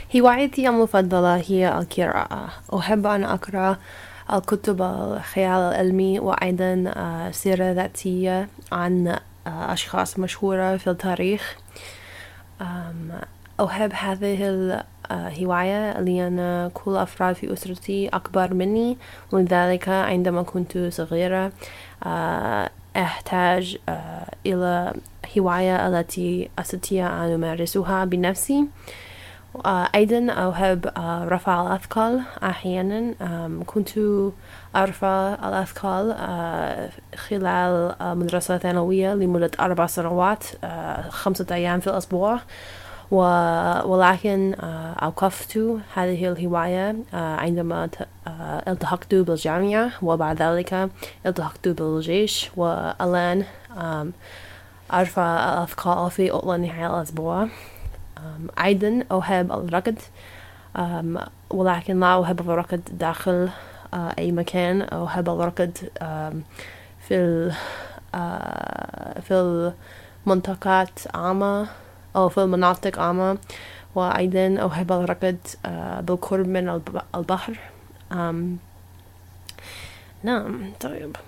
هوايتي المفضلة هي القراءة. أحب أن أقرأ الكتب الخيال العلمي وأيضا سيرة ذاتية عن أشخاص مشهورة في التاريخ. أحب هذه الهواية لأن كل أفراد في أسرتي أكبر مني، ولذلك عندما كنت صغيرة أحتاج إلى هواية التي أستطيع أن أمارسها بنفسي. أيضا أحب رفع الأثقال أحيانا. كنت أرفع الأثقال خلال المدرسة الثانوية لمدة 4 سنوات 5 أيام في الأسبوع، ولكن أوقفت هذه الهواية عندما التحقت بالجامعة، وبعد ذلك التحقت بالجيش، والآن أرفع الأثقال في عطلة نهاية الأسبوع. أيضا أحب الركض، ولكن لا أحب الركض داخل أي مكان. أحب الركض في المنطقات عامة أو في المناطق عامة، وأيضا أحب الركض بالقرب من البحر. نعم. طيب.